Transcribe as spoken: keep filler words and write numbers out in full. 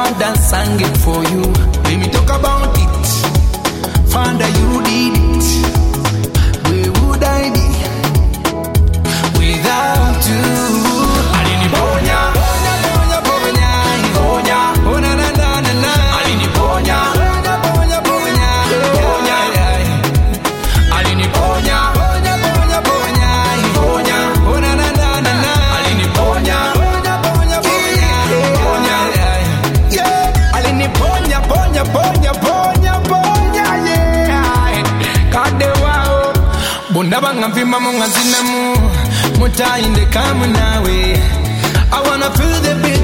Father sang it for you. Let me talk about it. Father, you did it. Where would I be without you? Alini ponya, ponya, ponya, ponya, ponya, ponya, na na na na. Alini ponya, ponya, ponya, ponya, ponya, alini ponya, ponya, ponya, ponya, ponya, ponya, na na na na. Alini ponya, ponya, ponya, ponya, ponya, yeah. Alini ponya, ponya, ponya, ponya, ponya, yeah. Kadewa. Bundabanga mfima munga zinamu Muta inde kamu nawe I wanna feel the beat